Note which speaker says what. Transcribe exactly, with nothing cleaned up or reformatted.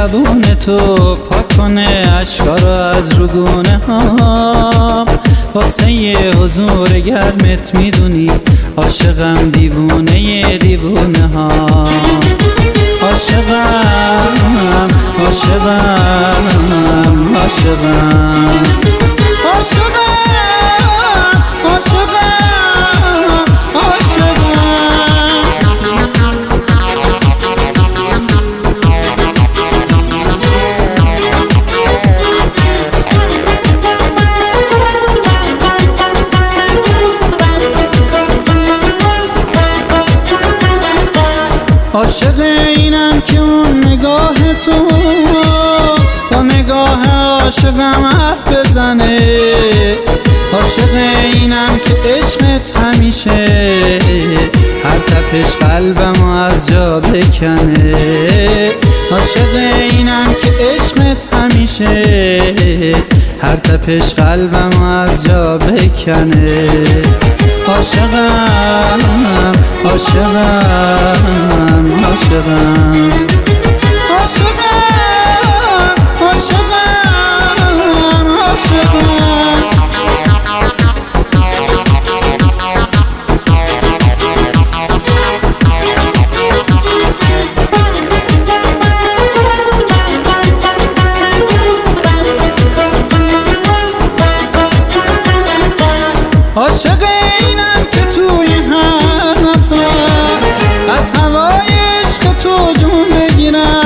Speaker 1: زبون تو پاک کنه اشکا رو از رگونه ها. واسه حضور گرمت میدونی عاشقم دیوونه دیوونه ها. عاشقم عاشقم عاشقم عاشقم عاشقم عاشق اینم که اون نگاه تو با نگاه عاشقم حرف بزنه. عاشق اینم که عشقت همیشه هر تپش قلبم از جا بکنه. عاشق اینم که عشقت همیشه هر تپش قلبم از جا بکنه. عاشقم عاشقم عاشقم عاشقم عاشقم عاشقم عاشق اینم که توی هر نفس از هوای عشق تو جون بگیرم.